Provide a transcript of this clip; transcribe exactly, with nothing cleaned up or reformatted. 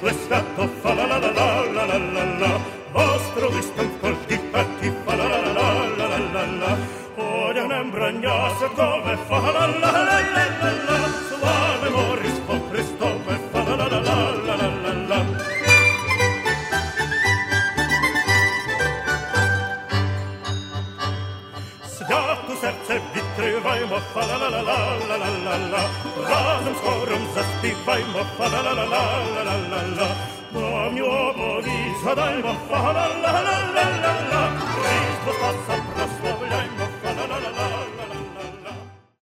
le свято, фа ла ла ла ла ла ла ла ла. Островистом в кожній хаті, фа ла ла ла ла ла ла ла. Одягнем брання святкове, фа ла ла ла ла ла ла. Славимо Різдво Христове, фа ла ла ла ла ла ла ла. Святу серце відкриваймо, фа ла ла ла ла ла ла ла. Разом з хором заспіваймо, фа ла ла ла ла ла ла ла. Давню оповідь згадаймо, фа ла ла ла ла ла ла. Різдво Спаса прославляймо,